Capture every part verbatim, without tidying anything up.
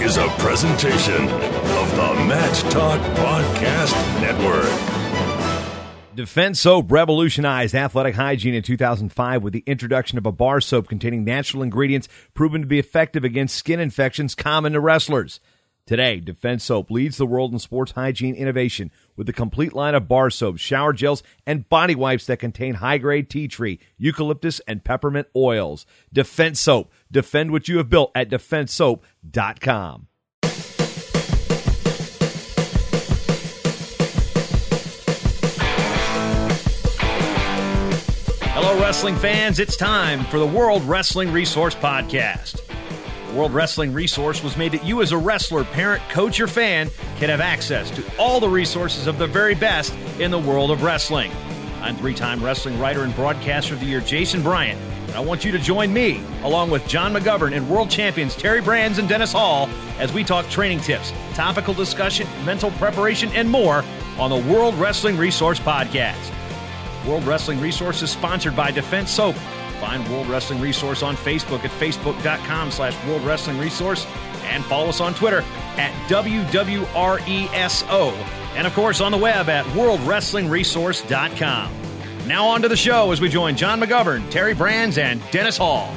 is a presentation of the Match Talk Podcast Network. Defense Soap revolutionized athletic hygiene in two thousand five with the introduction of a bar soap containing natural ingredients proven to be effective against skin infections common to wrestlers. Today, Defense Soap leads the world in sports hygiene innovation with a complete line of bar soaps, shower gels, and body wipes that contain high-grade tea tree, eucalyptus, and peppermint oils. Defense Soap. Defend what you have built at defense soap dot com. Hello, wrestling fans. It's time for the World Wrestling Resource Podcast. World Wrestling Resource was made that you as a wrestler, parent, coach, or fan can have access to all the resources of the very best in the world of wrestling. I'm three-time wrestling writer and broadcaster of the year, Jason Bryant, and I want you to join me, along with John McGovern and world champions Terry Brands and Dennis Hall, as we talk training tips, topical discussion, mental preparation, and more on the World Wrestling Resource Podcast. World Wrestling Resource is sponsored by Defense Soap. Find World Wrestling Resource on Facebook at facebook.com slash World Wrestling Resource and follow us on Twitter at W W R E S O and, of course, on the web at world wrestling resource dot com. Now on to the show as we join John McGovern, Terry Brands, and Dennis Hall.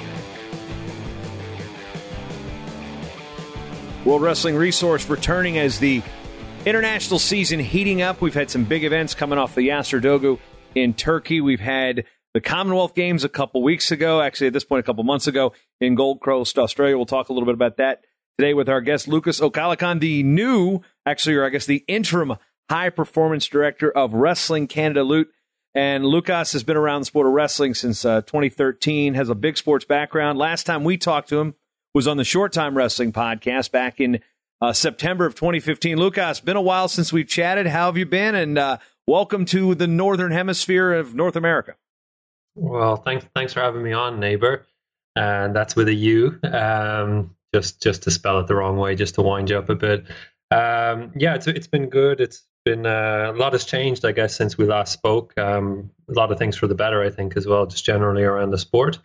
World Wrestling Resource returning as the international season heating up. We've had some big events coming off the Yasser Dogu in Turkey. We've had the Commonwealth Games a couple weeks ago, actually at this point a couple months ago in Gold Coast, Australia. We'll talk a little bit about that today with our guest, Lucas Okalakan, the new, actually, or I guess the interim high performance director of Wrestling Canada Loot. And Lucas has been around the sport of wrestling since uh, twenty thirteen, has a big sports background. Last time we talked to him was on the Short Time Wrestling podcast back in uh, September of twenty fifteen. Lucas, been a while since we've chatted. How have you been? And uh, welcome to the Northern Hemisphere of North America. Well, thanks thanks for having me on, neighbor. And that's with a U, um, just just to spell it the wrong way, just to wind you up a bit. Um, yeah, it's it's been good. It's been uh, a lot has changed, I guess, since we last spoke. Um, a lot of things for the better, I think, as well, just generally around the sport.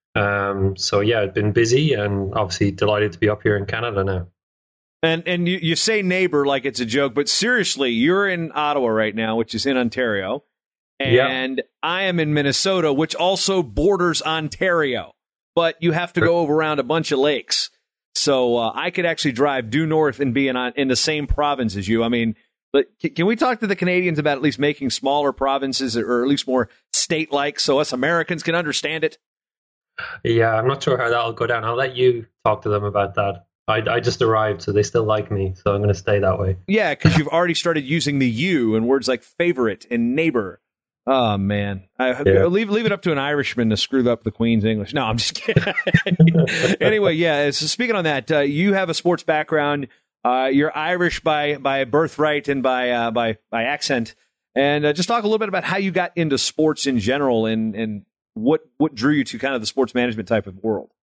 Um, so yeah, it's been busy, and obviously delighted to be up here in Canada now. And and you, you say neighbor like it's a joke, but seriously, you're in Ottawa right now, which is in Ontario. And yep. I am in Minnesota, which also borders Ontario. But you have to go around a bunch of lakes. So uh, I could actually drive due north and be in, in the same province as you. I mean, but can we talk to the Canadians about at least making smaller provinces or at least more state-like so us Americans can understand it? Yeah, I'm not sure how that'll go down. I'll let you talk to them about that. I, I just arrived, so they still like me, so I'm going to stay that way. Yeah, because you've already started using the you in words like favorite and neighbor. Oh, man. I, yeah. leave, leave it up to an Irishman to screw up the Queen's English. No, I'm just kidding. Anyway, yeah, so speaking on that, uh, you have a sports background. Uh, you're Irish by by birthright and by uh, by by accent. And uh, just talk a little bit about how you got into sports in general and, and what, what drew you to kind of the sports management type of world.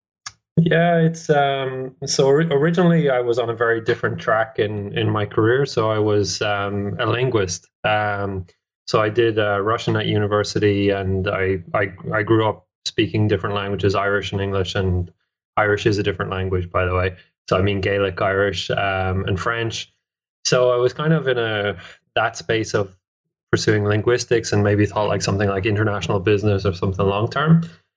Yeah, it's um, so originally I was on a very different track in, in my career. So I was um, a linguist. Um So I did uh, Russian at university, and I, I I grew up speaking different languages, Irish and English, and Irish is a different language, by the way. So I mean Gaelic, Irish, um, and French. So I was kind of in a that space of pursuing linguistics, and maybe thought like something like international business or something long term.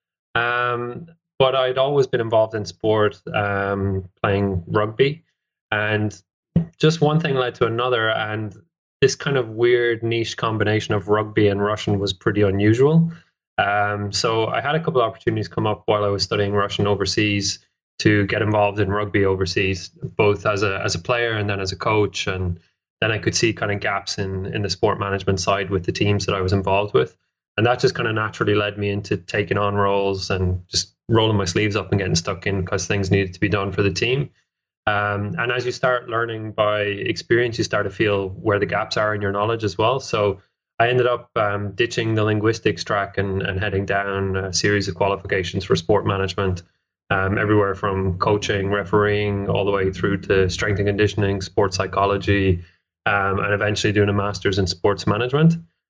Um, but I'd always been involved in sport, um, playing rugby, and just one thing led to another, and this kind of weird niche combination of rugby and Russian was pretty unusual. Um, so I had a couple of opportunities come up while I was studying Russian overseas to get involved in rugby overseas, both as a as a player and then as a coach. And then I could see kind of gaps in, in the sport management side with the teams that I was involved with. And that just kind of naturally led me into taking on roles and just rolling my sleeves up and getting stuck in because things needed to be done for the team. Um, and as you start learning by experience, you start to feel where the gaps are in your knowledge as well. So I ended up um, ditching the linguistics track and, and heading down a series of qualifications for sport management, um, everywhere from coaching, refereeing, all the way through to strength and conditioning, sports psychology, um, and eventually doing a master's in sports management.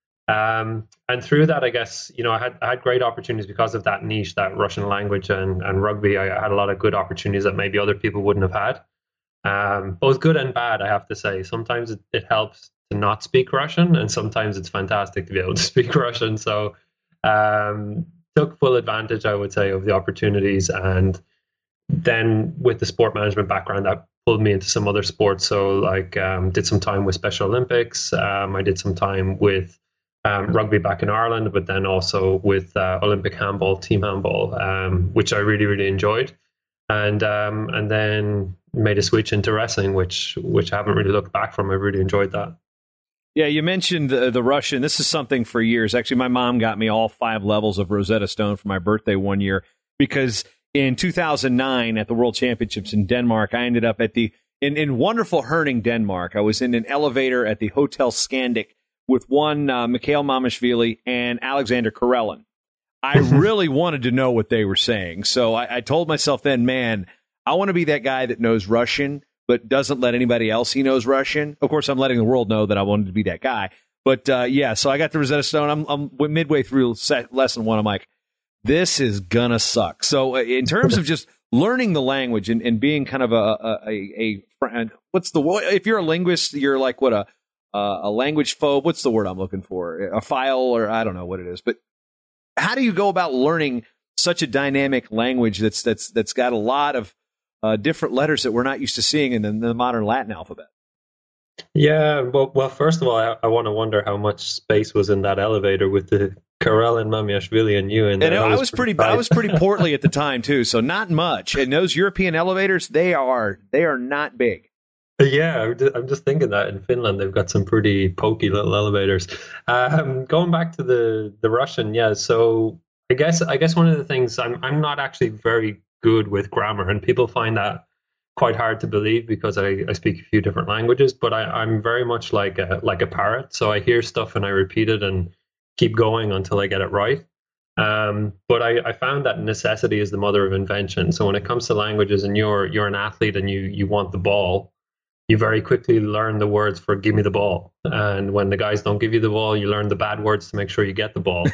Um, and through that, I guess, you know, I had I had great opportunities because of that niche, that Russian language and, and rugby. I had a lot of good opportunities that maybe other people wouldn't have had. um, both good and bad, I have to say. Sometimes it, it helps to not speak Russian, and sometimes it's fantastic to be able to speak Russian. So um, took full advantage, I would say, of the opportunities. And then with the sport management background, that pulled me into some other sports. So like um, did some time with Special Olympics. Um, I did some time with um, rugby back in Ireland, but then also with uh, Olympic handball, team handball, um, which I really, really enjoyed. And um, and then made a switch into wrestling, which which I haven't really looked back from. I really enjoyed that. Yeah, you mentioned the, the Russian. This is something for years. Actually, my mom got me all five levels of Rosetta Stone for my birthday one year because in two thousand nine at the World Championships in Denmark, I ended up at the in, in wonderful Herning, Denmark. I was in an elevator at the Hotel Scandic with one uh, Mikhail Mamashvili and Alexander Karelin. I really wanted to know what they were saying. So I, I told myself then, man, I want to be that guy that knows Russian, but doesn't let anybody else he knows Russian. Of course, I'm letting the world know that I wanted to be that guy. But uh, yeah, so I got the Rosetta Stone. I'm, I'm midway through set, lesson one. I'm like, this is going to suck. So uh, in terms of just learning the language and, and being kind of a, a, a, a what's the word? If you're a linguist, you're like what a, a language phobe. What's the word I'm looking for? A file, or I don't know what it is. But how do you go about learning such a dynamic language that's that's that's got a lot of uh, different letters that we're not used to seeing in the, the modern Latin alphabet? Yeah, well, well, first of all, I, I want to wonder how much space was in that elevator with the Karelin, Mamashvili, and you. And, and I was, was pretty, pretty I was pretty portly at the time too, so not much. And those European elevators, they are they are not big. Yeah, I'm just thinking that in Finland they've got some pretty pokey little elevators. Um, going back to the, the Russian, yeah. So I guess I guess one of the things I'm I'm not actually very good with grammar, and people find that quite hard to believe because I, I speak a few different languages. But I, I'm very much like a like a parrot. So I hear stuff and I repeat it and keep going until I get it right. Um, but I, I found that necessity is the mother of invention. So when it comes to languages, and you're you're an athlete and you you want the ball, you very quickly learn the words for "give me the ball." And when the guys don't give you the ball, you learn the bad words to make sure you get the ball.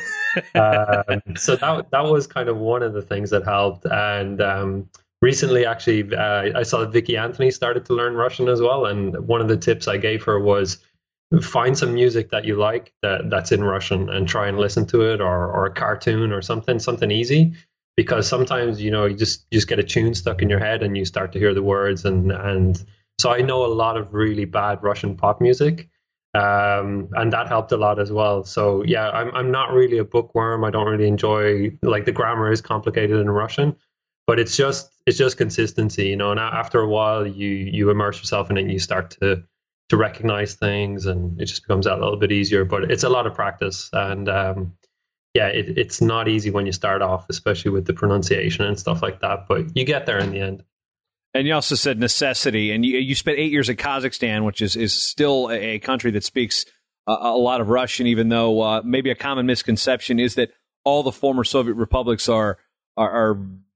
um, so that that was kind of one of the things that helped. And um, recently, actually, uh, I saw that Vicky Anthony started to learn Russian as well. And one of the tips I gave her was find some music that you like that, that's in Russian and try and listen to it, or or a cartoon or something, something easy. Because sometimes, you know, you just you just get a tune stuck in your head and you start to hear the words and and So I know a lot of really bad Russian pop music, um, and that helped a lot as well. So yeah, I'm I'm not really a bookworm. I don't really enjoy, like, the grammar is complicated in Russian, but it's just it's just consistency, you know. And after a while, you you immerse yourself in it, and you start to to recognize things, and it just becomes a little bit easier. But it's a lot of practice, and um, yeah, it, it's not easy when you start off, especially with the pronunciation and stuff like that. But you get there in the end. And you also said necessity, and you, you spent eight years in Kazakhstan, which is, is still a, a country that speaks a, a lot of Russian, even though uh, maybe a common misconception is that all the former Soviet republics are are, are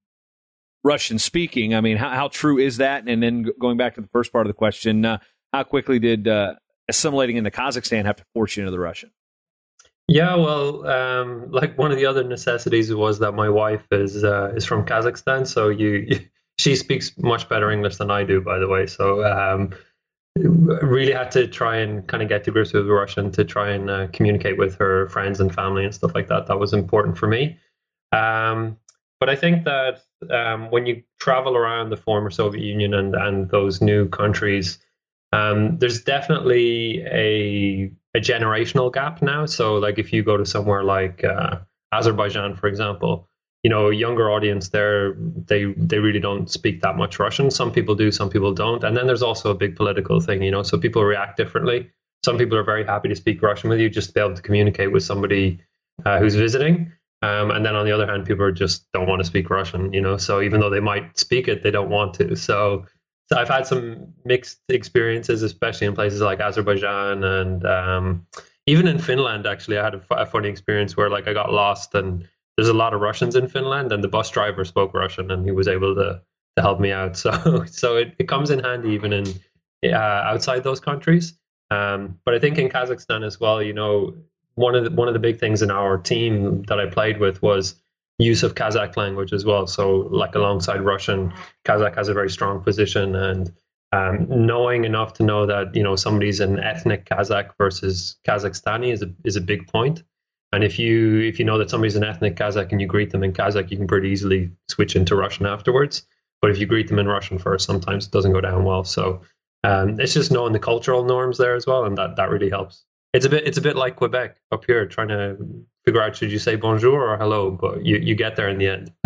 Russian speaking. I mean, how, how true is that? And then going back to the first part of the question, uh, how quickly did uh, assimilating into Kazakhstan have to force you into the Russian? Yeah, well, um, like one of the other necessities was that my wife is uh, is from Kazakhstan, so you. you She speaks much better English than I do, by the way. So um, really had to try and kind of get to grips with Russian to try and uh, communicate with her friends and family and stuff like that. That was important for me. Um, but I think that um, when you travel around the former Soviet Union and, and those new countries, um, there's definitely a, a generational gap now. So like if you go to somewhere like uh, Azerbaijan, for example, you know, a younger audience there, they they really don't speak that much Russian. Some people do, some people don't. And then there's also a big political thing, you know, so people react differently. Some people are very happy to speak Russian with you just to be able to communicate with somebody uh, who's visiting. Um, and then on the other hand, people are just don't want to speak Russian, you know, so even though they might speak it, they don't want to. So, so I've had some mixed experiences, especially in places like Azerbaijan and um, even in Finland. Actually, I had a, f- a funny experience where like I got lost, and there's a lot of Russians in Finland, and the bus driver spoke Russian, and he was able to, to help me out. So, so it, it comes in handy even in uh, outside those countries. Um, but I think in Kazakhstan as well, you know, one of the, one of the big things in our team that I played with was use of Kazakh language as well. So, like alongside Russian, Kazakh has a very strong position, and um, knowing enough to know that, you know, somebody's an ethnic Kazakh versus Kazakhstani is a, is a big point. And if you if you know that somebody's an ethnic Kazakh and you greet them in Kazakh, you can pretty easily switch into Russian afterwards. But if you greet them in Russian first, sometimes it doesn't go down well. So um, it's just knowing the cultural norms there as well, and that, that really helps. It's a bit it's a bit like Quebec up here, trying to figure out should you say bonjour or hello, but you, you get there in the end.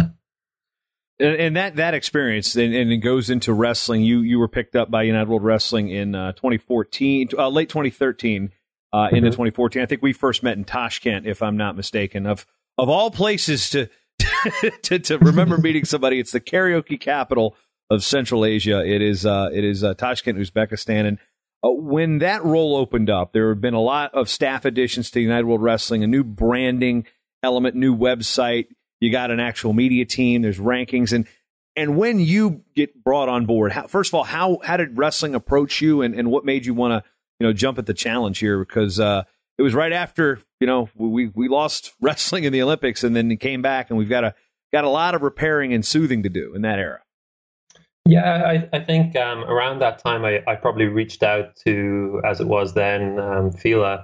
And, and that that experience, and, and it goes into wrestling. You you were picked up by United World Wrestling in uh, twenty fourteen, uh, late twenty thirteen. Uh, into mm-hmm. twenty fourteen. I think we first met in Tashkent, if I'm not mistaken. Of of all places to to, to remember meeting somebody, it's the karaoke capital of Central Asia. It is uh, it is uh, Tashkent, Uzbekistan. And uh, when that role opened up, there have been a lot of staff additions to United World Wrestling, a new branding element, new website. You got an actual media team. There's rankings, and and when you get brought on board, how, first of all, how how did wrestling approach you, and, and what made you want to you know, jump at the challenge here? Because uh, it was right after, you know, we we lost wrestling in the Olympics, and then it came back, and we've got a got a lot of repairing and soothing to do in that era. Yeah, I, I think um, around that time, I, I probably reached out to, as it was then, um, Fila,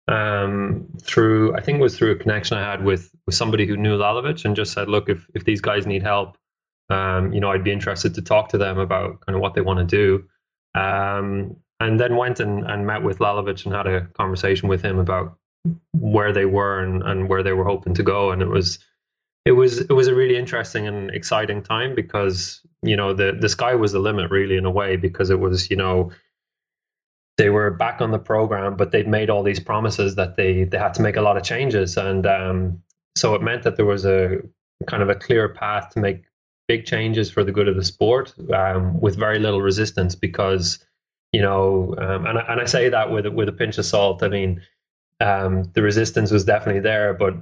um, through, I think it was through a connection I had with, with somebody who knew Lalovic, and just said, look, if, if these guys need help, um, you know, I'd be interested to talk to them about kind of what they want to do. Um, And then went and, and met with Lalovic and had a conversation with him about where they were and, and where they were hoping to go. And it was it was it was a really interesting and exciting time, because, you know, the, the sky was the limit, really, in a way, because it was, you know, they were back on the program, but they'd made all these promises that they, they had to make a lot of changes. And um, so it meant that there was a kind of a clear path to make big changes for the good of the sport, um, with very little resistance, because You know, um, and, and I say that with with a pinch of salt. I mean, um, the resistance was definitely there, but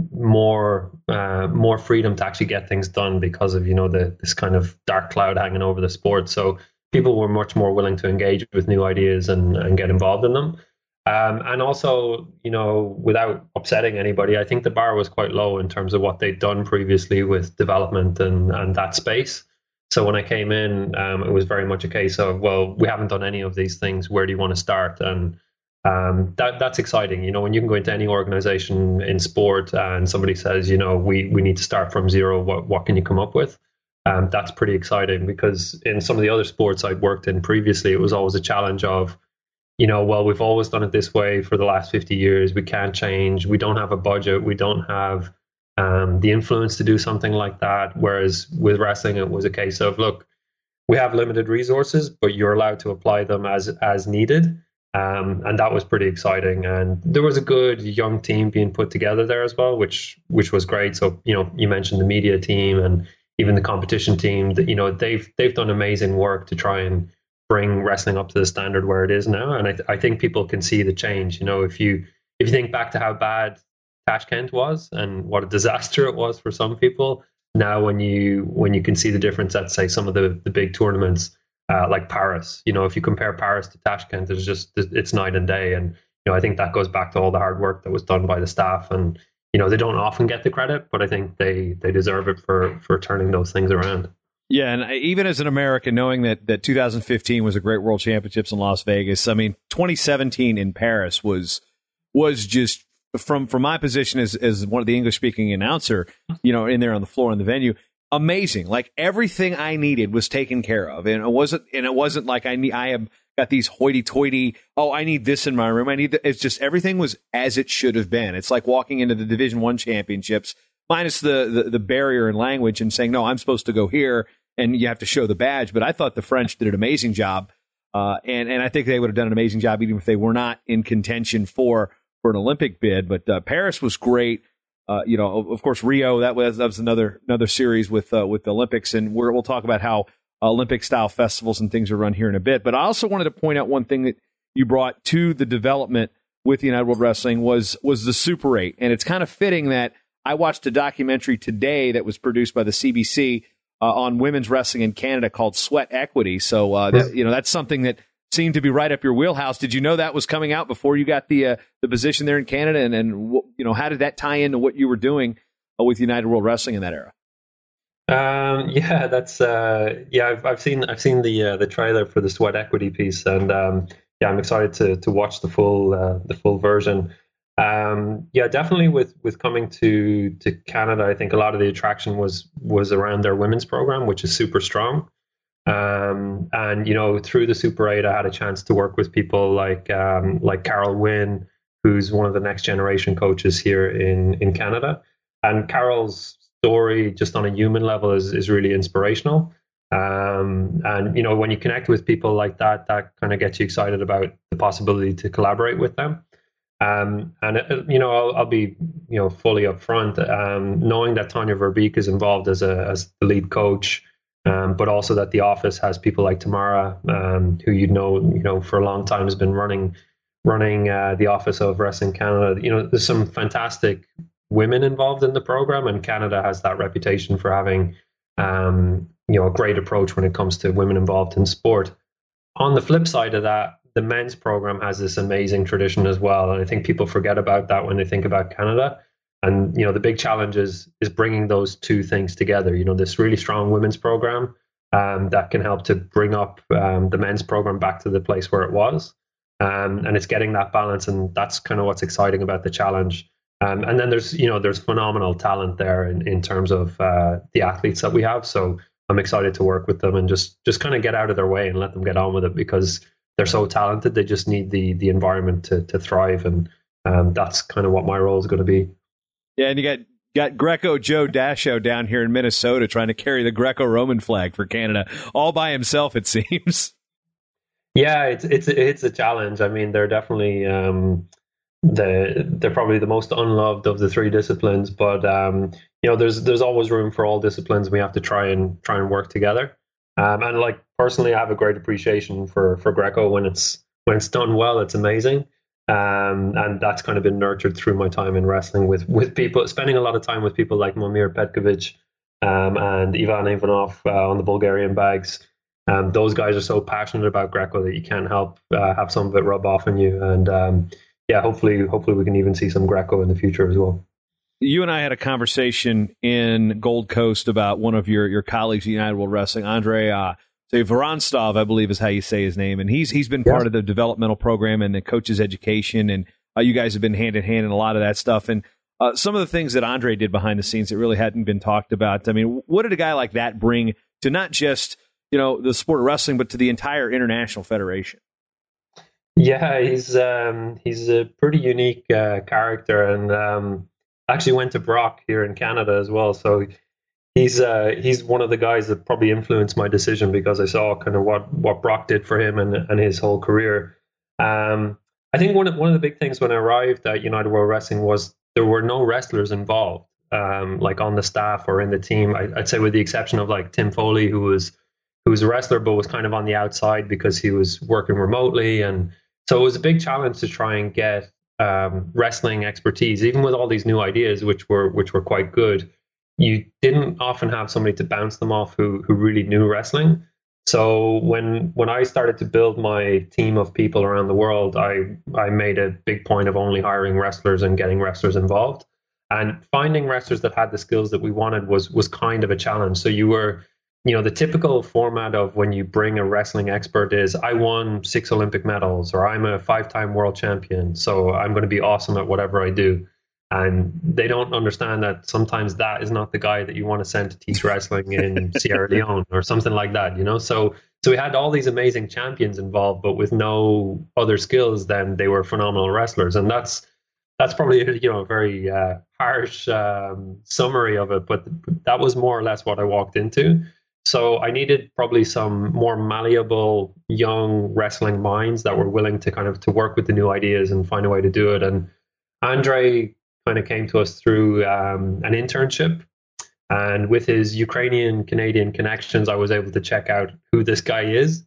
more uh, more freedom to actually get things done because of, you know, the this kind of dark cloud hanging over the sport. So people were much more willing to engage with new ideas and, and get involved in them. Um, and also, you know, without upsetting anybody, I think the bar was quite low in terms of what they'd done previously with development and, and that space. So when I came in, um, it was very much a case of, well, we haven't done any of these things. Where do you want to start? And um, that that's exciting. You know, when you can go into any organization in sport and somebody says, you know, we, we need to start from zero. What what can you come up with? Um, that's pretty exciting, because in some of the other sports I'd worked in previously, it was always a challenge of, you know, well, we've always done it this way for the last fifty years. We can't change. We don't have a budget. We don't have Um, the influence to do something like that. Whereas with wrestling, it was a case of, look, we have limited resources, but you're allowed to apply them as as needed. Um, and that was pretty exciting. And there was a good young team being put together there as well, which which was great. So, you know, you mentioned the media team and even the competition team. That, you know, they've they've done amazing work to try and bring wrestling up to the standard where it is now. And I, th- I think people can see the change. You know, if you if you think back to how bad Tashkent was and what a disaster it was for some people, now when you when you can see the difference at, say, some of the, the big tournaments uh, like Paris, you know, if you compare Paris to Tashkent, it's just it's night and day. And, you know, I think that goes back to all the hard work that was done by the staff. And, you know, they don't often get the credit, but I think they they deserve it for for turning those things around. Yeah, and even as an American, knowing that that two thousand fifteen was a great World Championships in Las Vegas, I mean, twenty seventeen in Paris was was just, From from my position as as one of the English speaking announcer, you know, in there on the floor in the venue, amazing. Like everything I needed was taken care of, and it wasn't and it wasn't like I need I have got these hoity-toity. Oh, I need this in my room. I need that. It's just everything was as it should have been. It's like walking into the Division One championships, minus the, the the barrier in language, and saying, no, I'm supposed to go here, and you have to show the badge. But I thought the French did an amazing job, uh, and and I think they would have done an amazing job even if they were not in contention for. for an Olympic bid. But uh, Paris was great. Uh, you know, of, of course, Rio, that was that was another another series with uh, with the Olympics, and we're, we'll talk about how Olympic style festivals and things are run here in a bit. But I also wanted to point out one thing that you brought to the development with United World Wrestling was was the Super eight, and it's kind of fitting that I watched a documentary today that was produced by the C B C uh, on women's wrestling in Canada called Sweat Equity. So uh, that, you know, that's something that seemed to be right up your wheelhouse. Did you know that was coming out before you got the uh, the position there in Canada? And, and you know, how did that tie into what you were doing uh, with United World Wrestling in that era? Um, yeah, that's uh, yeah. I've I've seen I've seen the uh, the trailer for the sweat equity piece, and um, yeah, I'm excited to to watch the full uh, the full version. Um, yeah, definitely with with coming to to Canada, I think a lot of the attraction was was around their women's program, which is super strong. Um, and you know, through the Super eight, I had a chance to work with people like um, like Carol Wynn, who's one of the next generation coaches here in in Canada. And Carol's story, just on a human level, is is really inspirational. Um, and you know, when you connect with people like that, that kind of gets you excited about the possibility to collaborate with them. Um, and uh, you know, I'll, I'll be you know fully upfront, um, knowing that Tanya Verbeek is involved as a as the lead coach. Um, but also that the office has people like Tamara, um, who you know, you know, for a long time has been running, running uh, the office of Wrestling Canada. You know, there's some fantastic women involved in the program, and Canada has that reputation for having, um, you know, a great approach when it comes to women involved in sport. On the flip side of that, the men's program has this amazing tradition as well, and I think people forget about that when they think about Canada. And you know, the big challenge is is bringing those two things together. You know, this really strong women's program um, that can help to bring up um, the men's program back to the place where it was, um, and it's getting that balance, and that's kind of what's exciting about the challenge. Um, and then there's you know there's phenomenal talent there in, in terms of uh, the athletes that we have. So I'm excited to work with them and just just kind of get out of their way and let them get on with it, because they're so talented. They just need the the environment to to thrive, and um, that's kind of what my role is going to be. Yeah, and you got got Greco Joe Dasho down here in Minnesota trying to carry the Greco-Roman flag for Canada all by himself, it seems. Yeah, it's it's it's a challenge. I mean, they're definitely um, the they're probably the most unloved of the three disciplines, but um, you know, there's there's always room for all disciplines. We have to try and try and work together. Um, and like personally, I have a great appreciation for for Greco. When it's when it's done well, it's amazing. Um, and that's kind of been nurtured through my time in wrestling with with people, spending a lot of time with people like Momir Petkovic um, and Ivan Ivanov uh, on the Bulgarian bags. Um, those guys are so passionate about Greco that you can't help uh, have some of it rub off on you. And um, yeah, hopefully, hopefully we can even see some Greco in the future as well. You and I had a conversation in Gold Coast about one of your your colleagues at United World Wrestling, Andre uh, Vorontsov, I believe is how you say his name, and he's he's been part yeah. of the developmental program and the coach's education, and uh, you guys have been hand in hand in a lot of that stuff. And uh, some of the things that Andre did behind the scenes that really hadn't been talked about. I mean, what did a guy like that bring to not just you know the sport of wrestling, but to the entire international federation? Yeah, he's um, he's a pretty unique uh, character, and um, actually went to Brock here in Canada as well. So. He's uh, he's one of the guys that probably influenced my decision, because I saw kind of what, what Brock did for him and, and his whole career. Um, I think one of, one of the big things when I arrived at United World Wrestling was there were no wrestlers involved, um, like on the staff or in the team. I, I'd say with the exception of like Tim Foley, who was who was a wrestler but was kind of on the outside because he was working remotely, and so it was a big challenge to try and get um, wrestling expertise, even with all these new ideas, which were which were quite good. You didn't often have somebody to bounce them off who who really knew wrestling. So when when I started to build my team of people around the world, I I made a big point of only hiring wrestlers and getting wrestlers involved. And finding wrestlers that had the skills that we wanted was was kind of a challenge. So you were, you know, the typical format of when you bring a wrestling expert is, I won six Olympic medals, or I'm a five-time world champion, so I'm going to be awesome at whatever I do. And they don't understand that sometimes that is not the guy that you want to send to teach wrestling in Sierra Leone or something like that, you know? So so we had all these amazing champions involved, but with no other skills, then they were phenomenal wrestlers. And that's that's probably, you know, a very uh, harsh um, summary of it, but that was more or less what I walked into. So I needed probably some more malleable, young wrestling minds that were willing to kind of to work with the new ideas and find a way to do it. And Andre kind of came to us through um, an internship, and with his Ukrainian Canadian connections, I was able to check out who this guy is.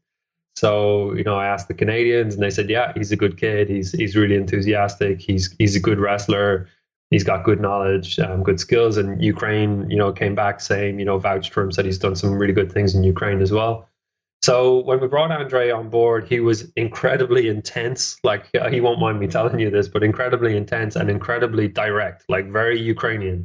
So, you know, I asked the Canadians, and they said, yeah, he's a good kid. He's he's really enthusiastic. He's he's a good wrestler. He's got good knowledge, um, good skills. And Ukraine, you know, came back saying, you know, vouched for him, said he's done some really good things in Ukraine as well. So when we brought Andre on board, he was incredibly intense. Like, uh, he won't mind me telling you this, but incredibly intense and incredibly direct, like very Ukrainian,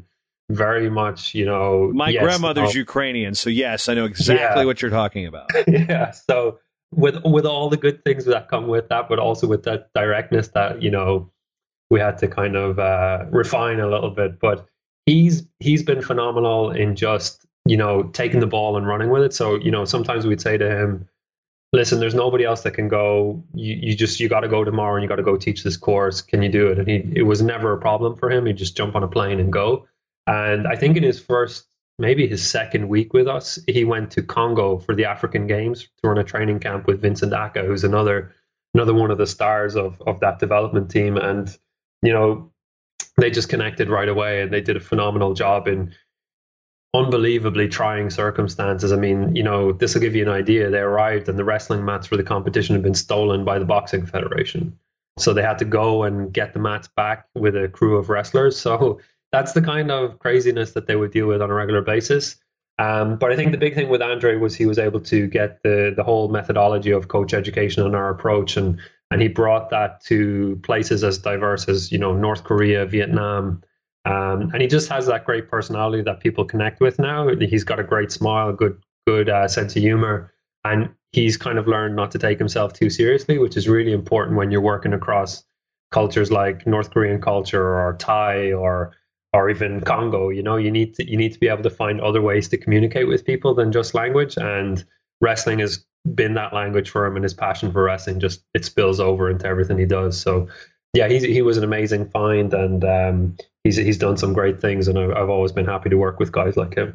very much, you know. My yes, grandmother's oh, Ukrainian, so yes, I know exactly yeah. what you're talking about. Yeah. So with with all the good things that come with that, but also with that directness that, you know, we had to kind of uh, refine a little bit. But he's he's been phenomenal in just, you know, taking the ball and running with it. So, you know, sometimes we'd say to him, listen, there's nobody else that can go. You, you just, you got to go tomorrow and you got to go teach this course. Can you do it? And he, it was never a problem for him. He'd just jump on a plane and go. And I think in his first, maybe his second week with us, he went to Congo for the African Games to run a training camp with Vincent Aka, who's another, another one of the stars of, of that development team. And, you know, they just connected right away and they did a phenomenal job in unbelievably trying circumstances. I mean, you know, this will give you an idea. They arrived and the wrestling mats for the competition had been stolen by the Boxing Federation. So they had to go and get the mats back with a crew of wrestlers. So that's the kind of craziness that they would deal with on a regular basis. Um, but I think the big thing with Andre was he was able to get the the whole methodology of coach education and our approach, and and he brought that to places as diverse as, you know, North Korea, Vietnam. Um, and he just has that great personality that people connect with now. He's got a great smile, good good uh, sense of humor, and he's kind of learned not to take himself too seriously, which is really important when you're working across cultures like North Korean culture or Thai or or even Congo. You know, you need to you need to be able to find other ways to communicate with people than just language. And wrestling has been that language for him, and his passion for wrestling just it spills over into everything he does. So yeah, he's, he was an amazing find, and um, he's he's done some great things, and I've, I've always been happy to work with guys like him.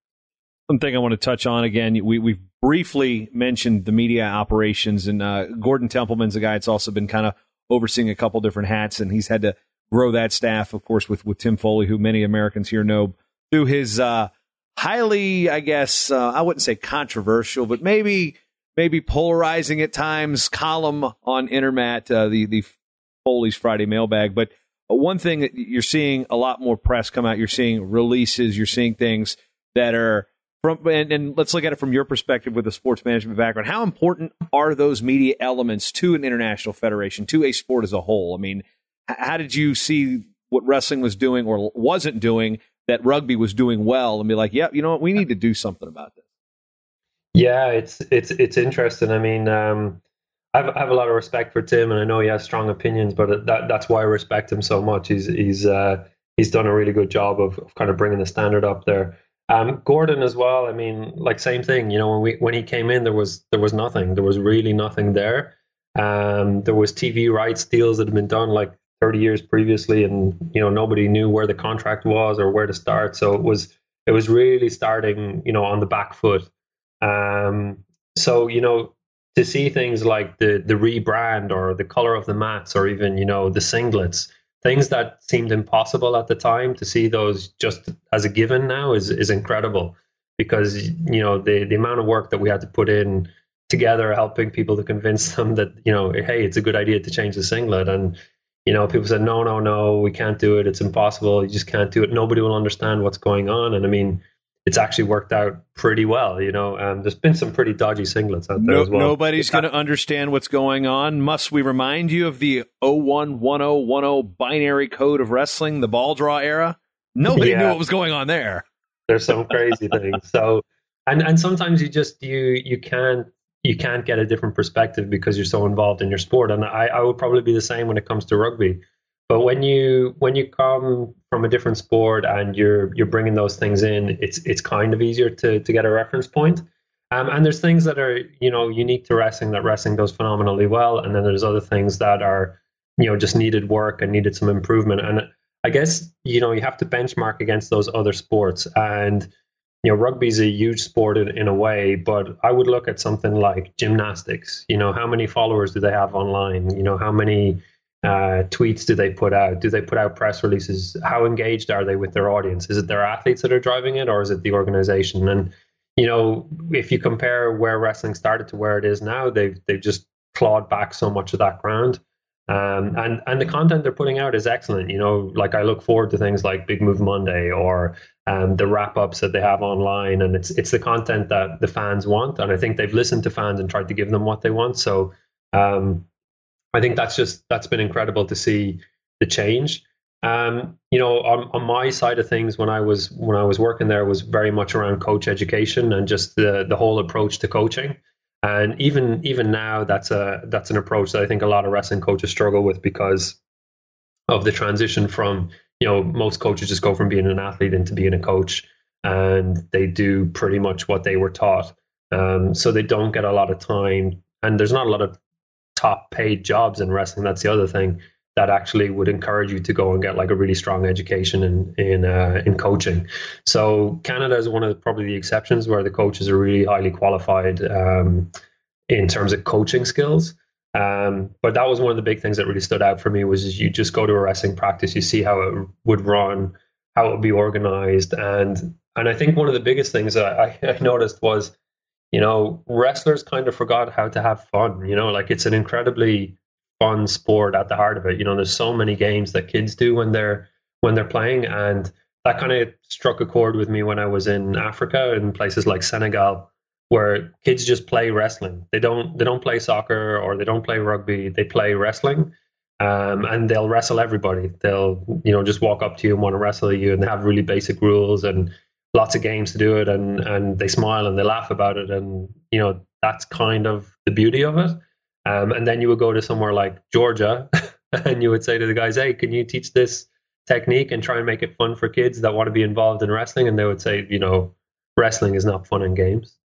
One thing I want to touch on again, we, we've briefly mentioned the media operations, and uh, Gordon Templeman's a guy that's also been kind of overseeing a couple different hats, and he's had to grow that staff, of course, with, with Tim Foley, who many Americans here know through his uh, highly, I guess, uh, I wouldn't say controversial, but maybe maybe polarizing at times column on Intermat, uh, the, the Foley's Friday Mailbag. But one thing that you're seeing a lot more press come out, you're seeing releases, you're seeing things that are from, and, and let's look at it from your perspective with a sports management background. How important are those media elements to an international federation, to a sport as a whole? I mean, how did you see what wrestling was doing or wasn't doing that rugby was doing well, and be like, yeah, you know what, we need to do something about this? Yeah, it's it's it's interesting. I mean, um, I have, I have a lot of respect for Tim, and I know he has strong opinions, but that that's why I respect him so much. He's he's uh, he's done a really good job of, of kind of bringing the standard up there. Um, Gordon as well. I mean, like same thing. You know, when we when he came in, there was there was nothing. There was really nothing there. Um, there was T V rights deals that had been done like thirty years previously, and you know nobody knew where the contract was or where to start. So it was it was really starting, you know, on the back foot. Um, so you know, to see things like the the rebrand or the color of the mats or even, you know, the singlets, things that seemed impossible at the time, to see those just as a given now is is incredible, because you know the the amount of work that we had to put in together, helping people to convince them that, you know, hey, it's a good idea to change the singlet. And you know, people said, no, no, no, we can't do it. It's impossible. You just can't do it. Nobody will understand what's going on. And I mean, it's actually worked out pretty well. You know, um, there's been some pretty dodgy singlets out there no, as well. Nobody's going to understand what's going on. Must we remind you of the oh one one oh one oh binary code of wrestling, the ball draw era? Nobody yeah. knew what was going on there. There's some crazy things. So, and and sometimes you just you you can't. you can't get a different perspective because you're so involved in your sport. And I, I would probably be the same when it comes to rugby. But when you when you come from a different sport and you're you're bringing those things in, it's it's kind of easier to to get a reference point. Um, and there's things that are, you know, unique to wrestling that wrestling does phenomenally well. And then there's other things that are, you know, just needed work and needed some improvement. And I guess, you know, you have to benchmark against those other sports. And you know, rugby is a huge sport in, in a way, but I would look at something like gymnastics. You know, how many followers do they have online? You know, how many uh, tweets do they put out? Do they put out press releases? How engaged are they with their audience? Is it their athletes that are driving it, or is it the organization? And, you know, if you compare where wrestling started to where it is now, they've they've just clawed back so much of that ground. Um, and, and the content they're putting out is excellent. You know, like I look forward to things like Big Move Monday or um, the wrap-ups that they have online. And it's it's the content that the fans want. And I think they've listened to fans and tried to give them what they want. So um, I think that's just, that's been incredible to see the change. Um, you know, on, on my side of things, when I was when I was working there, was very much around coach education and just the the whole approach to coaching. And even even now, that's a that's an approach that I think a lot of wrestling coaches struggle with because of the transition from, you know, most coaches just go from being an athlete into being a coach, and they do pretty much what they were taught. Um, so they don't get a lot of time, and there's not a lot of top paid jobs in wrestling. That's the other thing that actually would encourage you to go and get like a really strong education in in uh, in coaching. So Canada is one of the, probably the exceptions where the coaches are really highly qualified um, in terms of coaching skills. Um, but that was one of the big things that really stood out for me was you just go to a wrestling practice, you see how it would run, how it would be organized, and and I think one of the biggest things that I, I noticed was, you know, wrestlers kind of forgot how to have fun. You know, like it's an incredibly fun sport at the heart of it. You know, there's so many games that kids do when they're when they're playing, and that kind of struck a chord with me when I was in Africa, in places like Senegal, where kids just play wrestling. They don't they don't play soccer or they don't play rugby. They play wrestling, um, and they'll wrestle everybody. They'll, you know, just walk up to you and want to wrestle you, and they have really basic rules and lots of games to do it, and and they smile and they laugh about it, and you know that's kind of the beauty of it. Um, and then you would go to somewhere like Georgia and you would say to the guys, hey, can you teach this technique and try and make it fun for kids that want to be involved in wrestling? And they would say, you know, wrestling is not fun and games.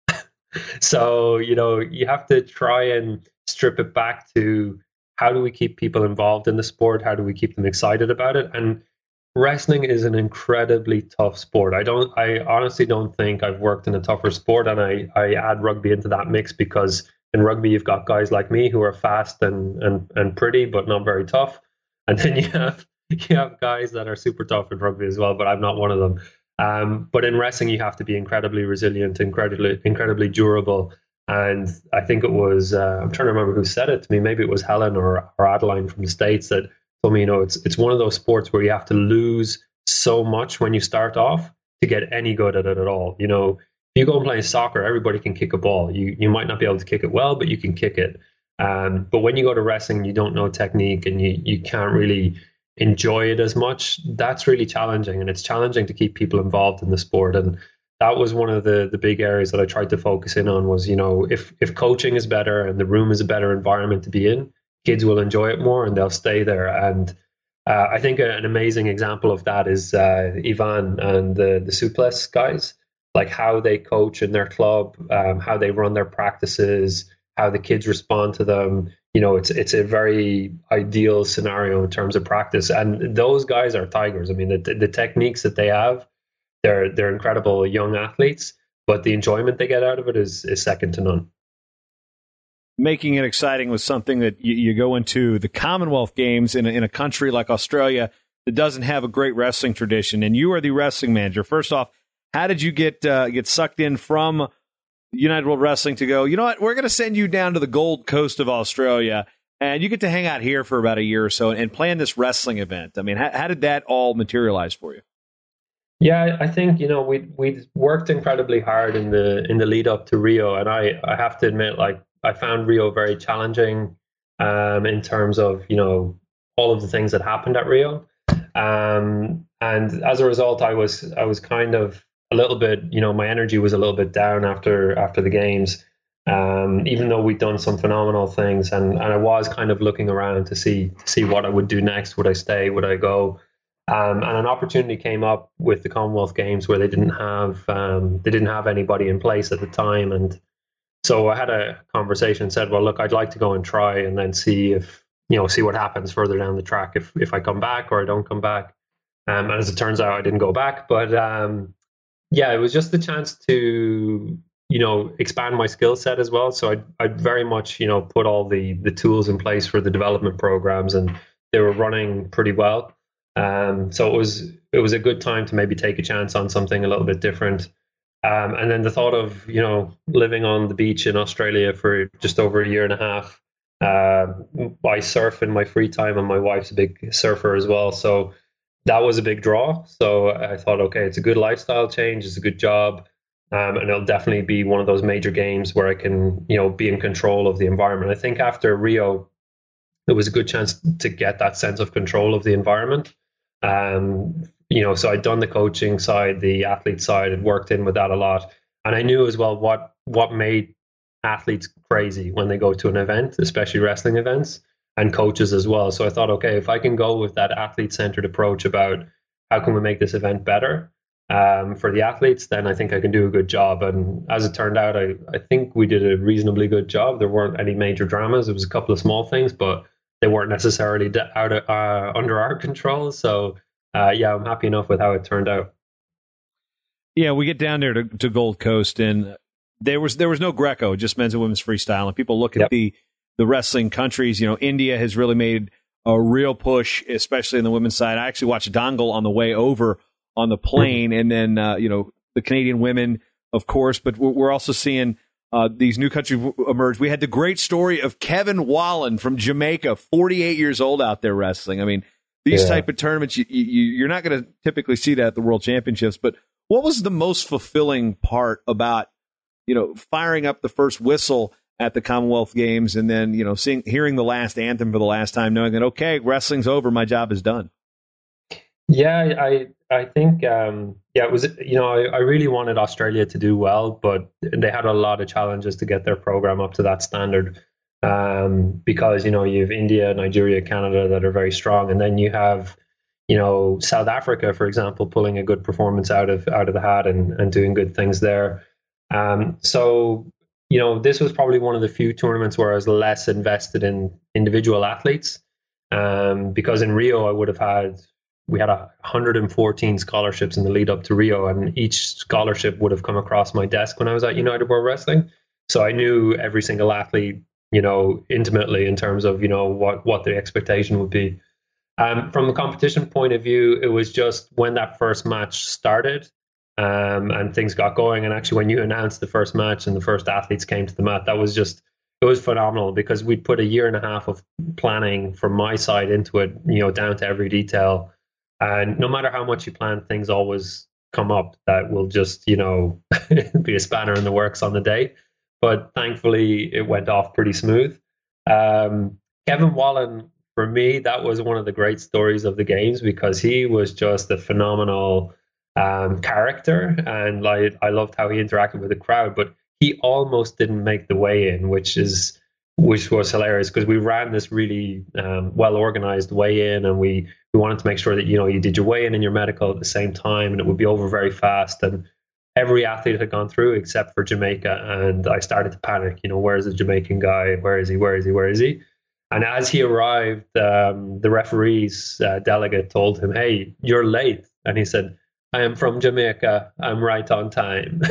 So, you know, you have to try and strip it back to how do we keep people involved in the sport? How do we keep them excited about it? And wrestling is an incredibly tough sport. I don't, I honestly don't think I've worked in a tougher sport. And I, I add rugby into that mix because in rugby, you've got guys like me who are fast and, and, and pretty, but not very tough. And then you have you have guys that are super tough in rugby as well, but I'm not one of them. Um, but in wrestling, you have to be incredibly resilient, incredibly incredibly durable. And I think it was, uh, I'm trying to remember who said it to me. Maybe it was Helen or, or Adeline from the States that told me, you know, it's it's one of those sports where you have to lose so much when you start off to get any good at it at all. You know, if you go and play soccer, everybody can kick a ball. You you might not be able to kick it well, but you can kick it. Um, but when you go to wrestling, you don't know technique and you, you can't really enjoy it as much. That's really challenging, and it's challenging to keep people involved in the sport. And that was one of the the big areas that I tried to focus in on was, you know, if if coaching is better and the room is a better environment to be in, kids will enjoy it more and they'll stay there. And uh, I think an amazing example of that is uh, Ivan and the, the Suples guys. Like how they coach in their club, um, how they run their practices, how the kids respond to them. You know, it's it's a very ideal scenario in terms of practice. And those guys are tigers. I mean, the the techniques that they have, they're they're incredible young athletes, but the enjoyment they get out of it is is second to none. Making it exciting was something that you, you go into the Commonwealth Games in a, in a country like Australia that doesn't have a great wrestling tradition, and you are the wrestling manager. First off, how did you get uh, get sucked in from United World Wrestling to go, you know what, we're going to send you down to the Gold Coast of Australia, and you get to hang out here for about a year or so and, and plan this wrestling event? I mean, how, how did that all materialize for you? Yeah, I think, you know, we we worked incredibly hard in the in the lead up to Rio, and I, I have to admit, like, I found Rio very challenging um, in terms of, you know, all of the things that happened at Rio. Um, and as a result, I was I was kind of a little bit, you know, my energy was a little bit down after after the games, um, even though we'd done some phenomenal things. And, and I was kind of looking around to see to see what I would do next. Would I stay? Would I go? Um, and an opportunity came up with the Commonwealth Games where they didn't have um, they didn't have anybody in place at the time. And so I had a conversation and said, well, look, I'd like to go and try and then see if, you know, see what happens further down the track if if I come back or I don't come back. Um, and as it turns out, I didn't go back. But um, yeah, it was just the chance to, you know, expand my skill set as well. So I I very much, you know, put all the the tools in place for the development programs, and they were running pretty well. Um, so it was it was a good time to maybe take a chance on something a little bit different. Um, and then the thought of, you know, living on the beach in Australia for just over a year and a half. Uh, I surf in my free time, and my wife's a big surfer as well. So that was a big draw. So I thought, okay, it's a good lifestyle change, it's a good job, um, and it'll definitely be one of those major games where I can, you know, be in control of the environment. I think after Rio, there was a good chance to get that sense of control of the environment. Um, you know, so I'd done the coaching side, the athlete side, had worked in with that a lot, and I knew as well what what made athletes crazy when they go to an event, especially wrestling events, and coaches as well. So I thought, okay, if I can go with that athlete-centered approach about how can we make this event better um, for the athletes, then I think I can do a good job. And as it turned out, I, I think we did a reasonably good job. There weren't any major dramas. It was a couple of small things, but they weren't necessarily out of, uh, under our control. So uh, yeah, I'm happy enough with how it turned out. Yeah, we get down there to, to Gold Coast, and there was there was no Greco, just men's and women's freestyle. And people look at yep. the the wrestling countries. You know, India has really made a real push, especially in the women's side. I actually watched Dangle on the way over on the plane, and then uh, you know the Canadian women, of course. But we're also seeing uh, these new countries emerge. We had the great story of Kevin Wallen from Jamaica, forty-eight years old, out there wrestling. I mean, these yeah. type of tournaments, you, you, you're not going to typically see that at the World Championships. But what was the most fulfilling part about, you know, firing up the first whistle at the Commonwealth Games, and then, you know, seeing, hearing the last anthem for the last time, knowing that, okay, wrestling's over, my job is done? Yeah, I I think, um, yeah, it was, you know, I, I really wanted Australia to do well, but they had a lot of challenges to get their program up to that standard um, because, you know, you have India, Nigeria, Canada that are very strong, and then you have, you know, South Africa, for example, pulling a good performance out of out of the hat and, and doing good things there. Um, so, you know, this was probably one of the few tournaments where I was less invested in individual athletes, um, because in Rio I would have had, we had one hundred fourteen scholarships in the lead up to Rio, and each scholarship would have come across my desk when I was at United World Wrestling. So I knew every single athlete, you know, intimately in terms of, you know, what, what the expectation would be. Um, from a competition point of view, it was just when that first match started, Um, and things got going. And actually, when you announced the first match and the first athletes came to the mat, that was just, it was phenomenal, because we'd put a year and a half of planning from my side into it, you know, down to every detail. And no matter how much you plan, things always come up that will just, you know, be a spanner in the works on the day. But thankfully, it went off pretty smooth. Um, Kevin Wallen, for me, that was one of the great stories of the games, because he was just a phenomenal um, character, and like I loved how he interacted with the crowd. But he almost didn't make the weigh-in, which is which was hilarious, because we ran this really um, well organized weigh-in, and we we wanted to make sure that, you know, you did your weigh-in and your medical at the same time, and it would be over very fast. And every athlete had gone through except for Jamaica, and I started to panic. You know, where's the Jamaican guy? Where is he? Where is he? Where is he? And as he arrived, um, the referee's uh, delegate told him, "Hey, you're late." And he said, "I am from Jamaica. I'm right on time."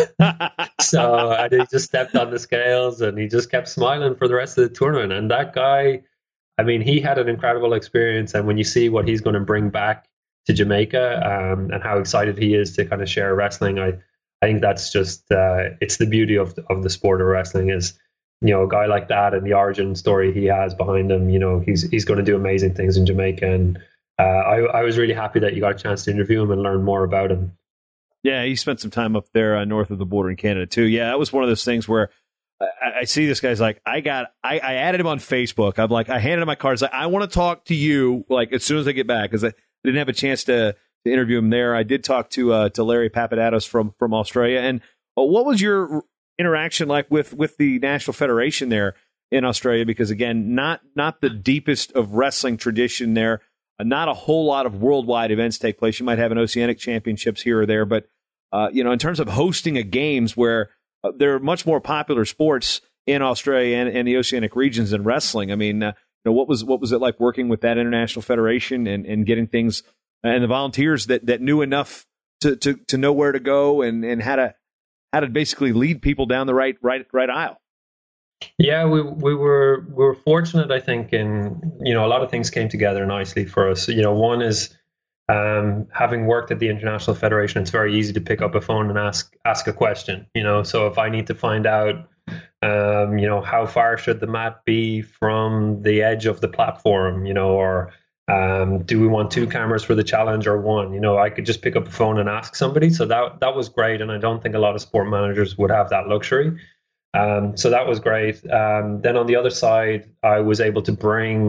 So and he just stepped on the scales, and he just kept smiling for the rest of the tournament. And that guy, I mean, he had an incredible experience. And when you see what he's going to bring back to Jamaica, um, and how excited he is to kind of share wrestling, I, I think that's just, uh, it's the beauty of of the sport of wrestling is, you know, a guy like that and the origin story he has behind him. You know, he's he's going to do amazing things in Jamaica. And uh, I, I was really happy that you got a chance to interview him and learn more about him. Yeah, he spent some time up there uh, north of the border in Canada too. Yeah, that was one of those things where I, I see this guy's like, I got, I, I added him on Facebook. I'm like, I handed him my cards. Like, I want to talk to you like as soon as I get back, because I didn't have a chance to, to interview him there. I did talk to uh, to Larry Papadatos from from Australia. And uh, what was your interaction like with with the National Federation there in Australia? Because again, not not the deepest of wrestling tradition there. Not a whole lot of worldwide events take place. You might have an Oceanic Championships here or there, but uh, you know, in terms of hosting a games where uh, there are much more popular sports in Australia and, and the Oceanic regions than wrestling. I mean, uh, you know, what was what was it like working with that international federation and, and getting things and the volunteers that, that knew enough to, to, to know where to go and, and how to how to basically lead people down the right right right aisle? Yeah, we we were we were fortunate, I think, in, you know, a lot of things came together nicely for us. You know, one is um, having worked at the International Federation, it's very easy to pick up a phone and ask ask a question. You know, so if I need to find out, um, you know, how far should the mat be from the edge of the platform, you know, or um, do we want two cameras for the challenge or one? You know, I could just pick up a phone and ask somebody. So that that was great, and I don't think a lot of sport managers would have that luxury. Um, so that was great. Um, then on the other side, I was able to bring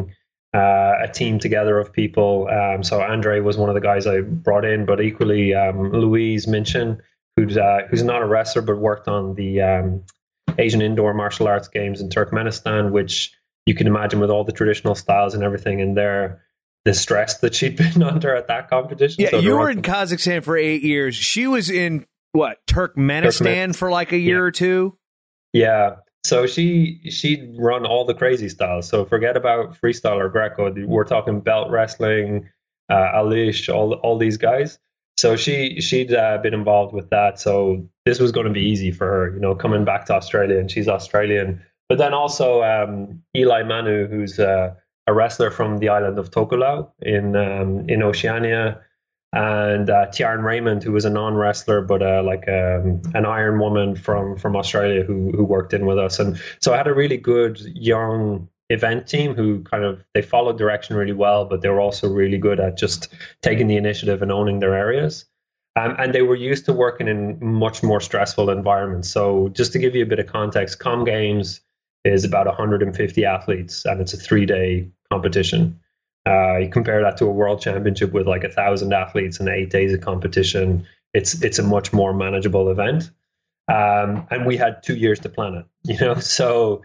uh, a team together of people. Um, so Andre was one of the guys I brought in, but equally um, Louise Minchin, who's uh, who's not a wrestler but worked on the um, Asian Indoor Martial Arts Games in Turkmenistan, which you can imagine with all the traditional styles and everything in there, the stress that she'd been under at that competition. Yeah, so you were in Kazakhstan for eight years. She was in, what, Turkmenistan Turkmen- for like a year yeah. or two? Yeah. So she, she'd run all the crazy styles. So forget about freestyle or Greco. We're talking belt wrestling, uh, Alish, all, all these guys. So she, she'd uh, been involved with that. So this was going to be easy for her, you know, coming back to Australia, and she's Australian. But then also um, Eli Manu, who's uh, a wrestler from the island of Tokelau in um, in Oceania, and uh, Tiarn Raymond, who was a non-wrestler but uh, like um, an Iron Woman from from Australia who who worked in with us. And so I had a really good young event team who kind of, they followed direction really well, but they were also really good at just taking the initiative and owning their areas. Um, and they were used to working in much more stressful environments. So just to give you a bit of context, Com Games is about one hundred fifty athletes, and it's a three-day competition. Uh, you compare that to a world championship with like a thousand athletes and eight days of competition. It's it's a much more manageable event, um, and we had two years to plan it. You know, so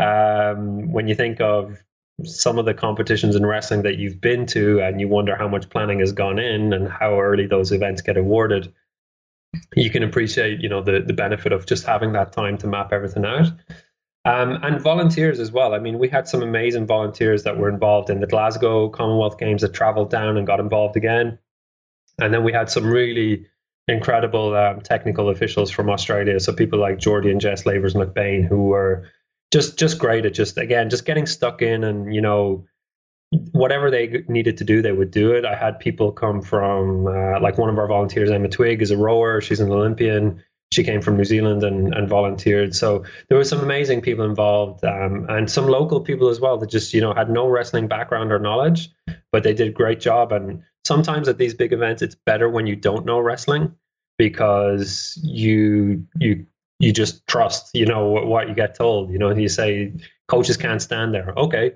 um, when you think of some of the competitions in wrestling that you've been to, and you wonder how much planning has gone in and how early those events get awarded, you can appreciate, you know, the the benefit of just having that time to map everything out. Um, and volunteers as well. I mean, we had some amazing volunteers that were involved in the Glasgow Commonwealth Games that traveled down and got involved again. And then we had some really incredible um, technical officials from Australia. So people like Jordy and Jess Lavers McBain, who were just just great at just, again, just getting stuck in, and, you know, whatever they needed to do, they would do it. I had people come from, uh, like one of our volunteers, Emma Twigg, is a rower. She's an Olympian. She came from New Zealand and, and volunteered. So there were some amazing people involved, um, and some local people as well that just, you know, had no wrestling background or knowledge, but they did a great job. And sometimes at these big events, it's better when you don't know wrestling, because you you you just trust, you know, what, what you get told. You know, and you say coaches can't stand there. Okay.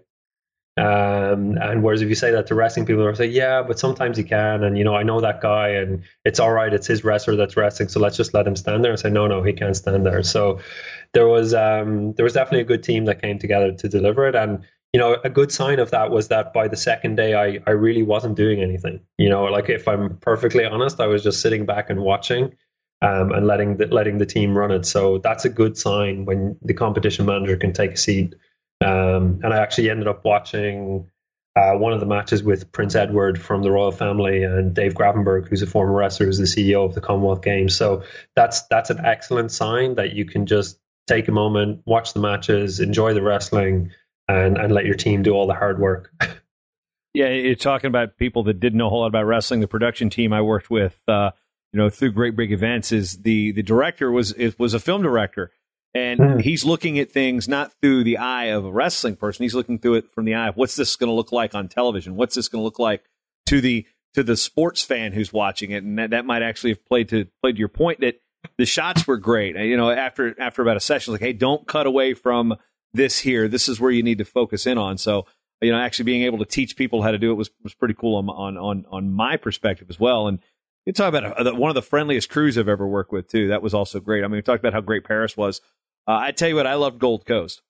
Um, and whereas if you say that to wrestling people, they'll say, yeah, but sometimes he can, and, you know, I know that guy, and it's all right, it's his wrestler that's wrestling, so let's just let him stand there. And say, no, no, he can't stand there. So there was um, there was definitely a good team that came together to deliver it. And, you know, a good sign of that was that by the second day, I, I really wasn't doing anything. You know, like, if I'm perfectly honest, I was just sitting back and watching, um, and letting the, letting the team run it. So that's a good sign when the competition manager can take a seat. Um, and I actually ended up watching uh, one of the matches with Prince Edward from the royal family, and Dave Gravenberg, who's a former wrestler, who's the C E O of the Commonwealth Games. So that's that's an excellent sign that you can just take a moment, watch the matches, enjoy the wrestling, and, and let your team do all the hard work. Yeah, you're talking about people that didn't know a whole lot about wrestling. The production team I worked with, uh, you know, through Great Big Events, is the the director was it was a film director. And mm. he's looking at things not through the eye of a wrestling person. He's looking through it from the eye of, what's this going to look like on television? What's this going to look like to the to the sports fan who's watching it? And that, that might actually have played to played to your point that the shots were great. You know, after after about a session, like, hey, don't cut away from this here. This is where you need to focus in on. So, you know, actually being able to teach people how to do it was was pretty cool on on on, on my perspective as well. And you talk about a, one of the friendliest crews I've ever worked with too. That was also great. I mean, we talked about how great Paris was. Uh, I tell you what, I loved Gold Coast.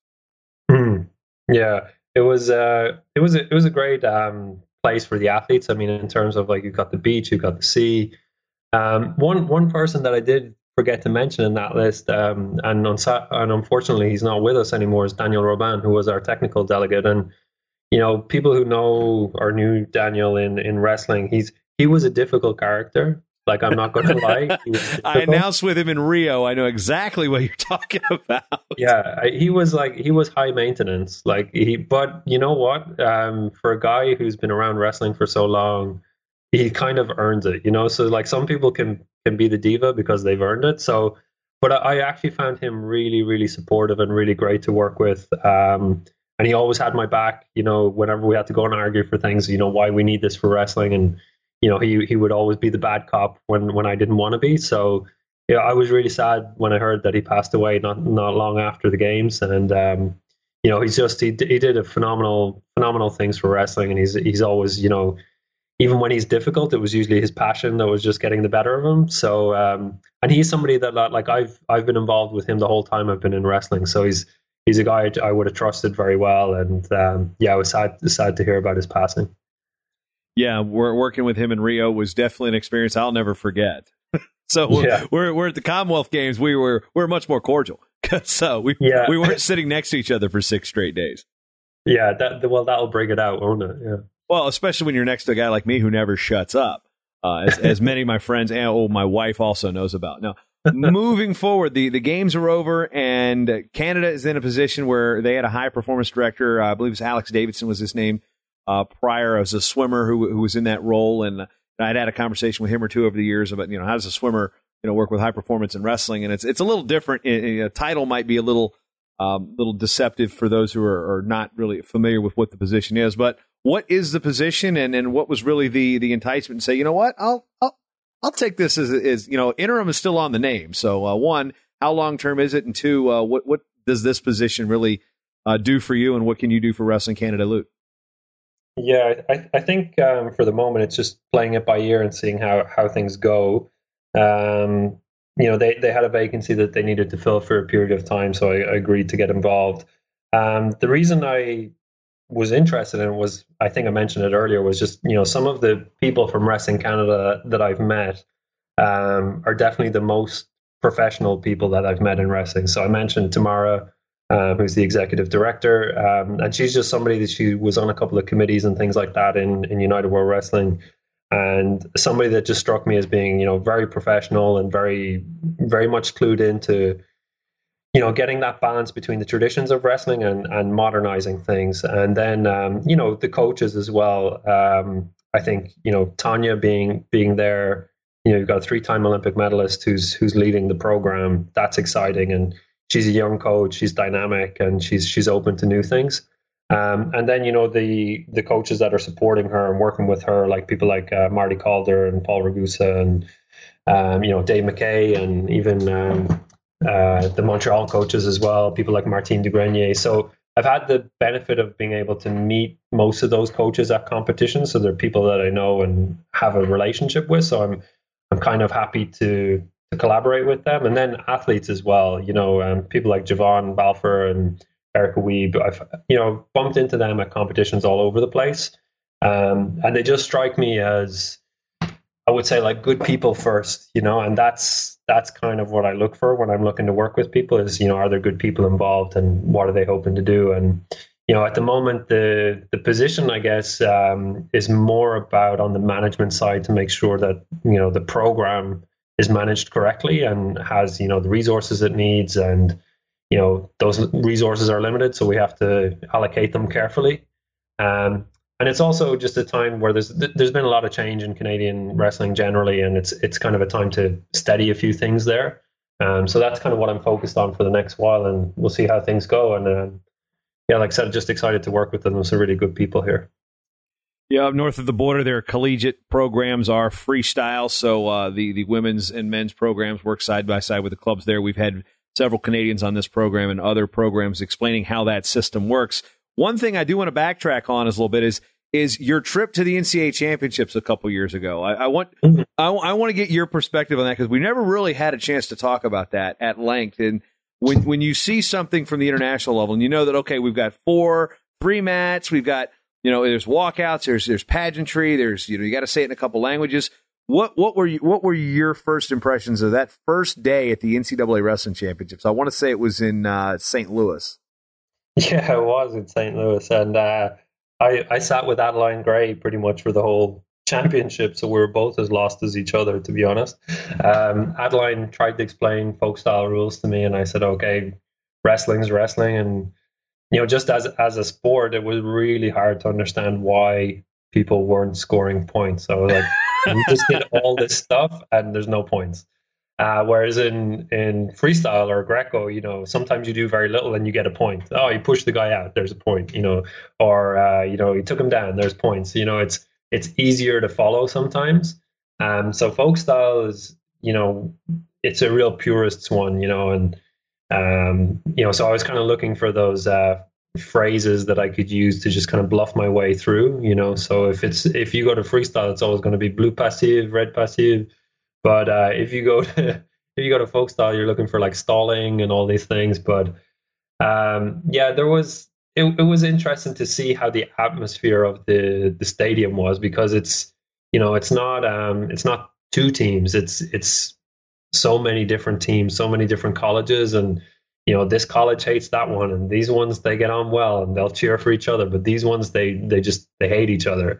Mm, yeah, it was. Uh, it was. A, it was a great um, place for the athletes. I mean, in terms of, like, you've got the beach, you've got the sea. Um, one one person that I did forget to mention in that list, um, and, unsa- and unfortunately he's not with us anymore, is Daniel Robin, who was our technical delegate. And, you know, people who know or knew Daniel in in wrestling, he's he was a difficult character. Like, I'm not going to lie. I announced with him in Rio. I know exactly what you're talking about. Yeah, he was like, he was high maintenance. Like he, but you know what? Um, for a guy who's been around wrestling for so long, he kind of earns it, you know? So, like, some people can, can be the diva because they've earned it. So, but I, I actually found him really, really supportive and really great to work with. Um, and he always had my back, you know, whenever we had to go and argue for things, you know, why we need this for wrestling. And, you know, he he would always be the bad cop when, when I didn't want to be. So, yeah, I was really sad when I heard that he passed away not not long after the games. And, um, you know, he's just he he did a phenomenal phenomenal things for wrestling, and he's he's always, you know, even when he's difficult, it was usually his passion that was just getting the better of him. So, um, and he's somebody that like I've I've been involved with him the whole time I've been in wrestling. So he's he's a guy I would have trusted very well, and um, yeah, I was sad sad to hear about his passing. Yeah, we're working with him in Rio was definitely an experience I'll never forget. So we're, yeah. we're we're at the Commonwealth Games. We were we're much more cordial. So we yeah. we weren't sitting next to each other for six straight days. Yeah, that well that'll bring it out, won't it? Yeah. Well, especially when you're next to a guy like me who never shuts up, uh, as, as many of my friends and oh, my wife also knows about. Now, moving forward, the, the games are over, and Canada is in a position where they had a high performance director. Uh, I believe it's Alex Davidson was his name uh, prior as a swimmer who who was in that role, and I'd had a conversation with him or two over the years about, you know, how does a swimmer, you know, work with high performance in wrestling, and it's it's a little different. A title might be a little um, little deceptive for those who are, are not really familiar with what the position is, but what is the position, and, and what was really the the enticement to say, you know what, I'll I'll I'll take this as is, you know, interim is still on the name. So uh, one, how long term is it, and two, uh, what what does this position really uh, do for you, and what can you do for Wrestling Canada, Lute? Yeah, I, I think um, for the moment it's just playing it by ear and seeing how, how things go. Um, you know, they, they had a vacancy that they needed to fill for a period of time, so I, I agreed to get involved. Um, the reason I was interested in it was, I think I mentioned it earlier, was just, you know, some of the people from Wrestling Canada that I've met um, are definitely the most professional people that I've met in wrestling. So I mentioned Tamara, Uh, who's the executive director, um, and she's just somebody that she was on a couple of committees and things like that in, in United World Wrestling, and somebody that just struck me as being, you know, very professional and very, very much clued into, you know, getting that balance between the traditions of wrestling and, and modernizing things. And then, um, you know, the coaches as well. Um, I think, you know, Tanya being being there, you know, you've got a three-time Olympic medalist who's who's leading the program. That's exciting, and she's a young coach. She's dynamic, and she's she's open to new things. Um, and then, you know, the the coaches that are supporting her and working with her, like people like uh, Marty Calder and Paul Ragusa and um, you know, Dave McKay, and even um, uh, the Montreal coaches as well. People like Martine Dugrenier. So I've had the benefit of being able to meet most of those coaches at competitions. So they're people that I know and have a relationship with. So I'm I'm kind of happy to. to collaborate with them. And then athletes as well, you know, um, people like Javon Balfour and Erica Weeb, I've, you know, bumped into them at competitions all over the place. Um, and they just strike me as, I would say, like good people first, you know, and that's, that's kind of what I look for when I'm looking to work with people is, you know, are there good people involved and what are they hoping to do? And, you know, at the moment, the, the position, I guess, um, is more about on the management side to make sure that, you know, the program is managed correctly and has, you know, the resources it needs, and, you know, those resources are limited, so we have to allocate them carefully. Um, and it's also just a time where there's there's been a lot of change in Canadian wrestling generally, and it's it's kind of a time to steady a few things there. Um, so that's kind of what I'm focused on for the next while, and we'll see how things go. And um, yeah, like I said, just excited to work with them. There's some really good people here. Yeah, up north of the border, their collegiate programs are freestyle, so uh, the, the women's and men's programs work side by side with the clubs there. We've had several Canadians on this program and other programs explaining how that system works. One thing I do want to backtrack on is a little bit is is your trip to the N C A A championships a couple years ago. I, I want mm-hmm. I, I want to get your perspective on that, because we never really had a chance to talk about that at length. And when when you see something from the international level, and you know that, okay, we've got four, three mats, we've got, you know, there's walkouts, there's there's pageantry, there's, you know, you got to say it in a couple languages. What what were you, what were your first impressions of that first day at the N C double A Wrestling Championships? I want to say it was in uh, Saint Louis. Yeah, it was in Saint Louis, and uh, I I sat with Adeline Gray pretty much for the whole championship, so we were both as lost as each other, to be honest. Um, Adeline tried to explain folk style rules to me, and I said, okay, wrestling's wrestling, and you know, just as as a sport, it was really hard to understand why people weren't scoring points. So I was like, we just did all this stuff and there's no points. Uh, whereas in, in freestyle or Greco, you know, sometimes you do very little and you get a point. Oh, you push the guy out, there's a point, you know, or, uh, you know, you took him down, there's points. You know, it's it's easier to follow sometimes. Um, so folk style is, you know, it's a real purist's one, you know, and, um, you know, so I was kind of looking for those, uh, phrases that I could use to just kind of bluff my way through, you know. So if it's if you go to freestyle, it's always going to be blue passive, red passive. But uh, if you go to if you go to folk style, you're looking for like stalling and all these things. But um, yeah, there was it, it was interesting to see how the atmosphere of the the stadium was, because it's you know it's not um, it's not two teams, it's it's so many different teams, so many different colleges, and you know, this college hates that one, and these ones they get on well and they'll cheer for each other, but these ones they they just they hate each other.